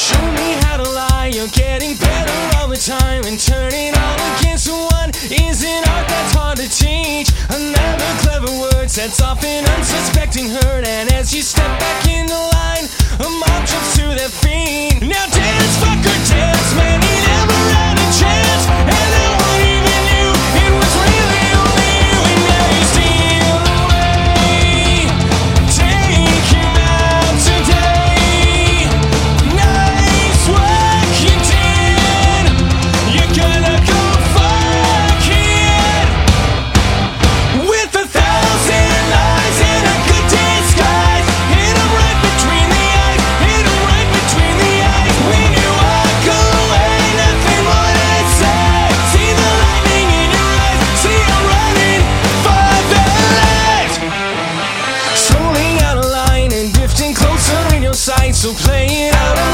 Show me how to lie, you're getting better all the time. And turning all against one is an art that's hard to teach. Another clever word sets off an unsuspecting hurt. And as you step back in the line, a mob jumps to their feet. Now dance, fucker, dance, man, he never had a chance. And no one even knew it was really only you. And now you steal away. Take him out today. Nice work you did. You're gonna go fuck it. With 1,000 lies and a good disguise. Hit him right between the eyes. Hit him right between the eyes. When you walk away, nothing more to say. See the lightning in your eyes. See him running for their lives. Strolling out a line and drifting closer in your sight. So play it out.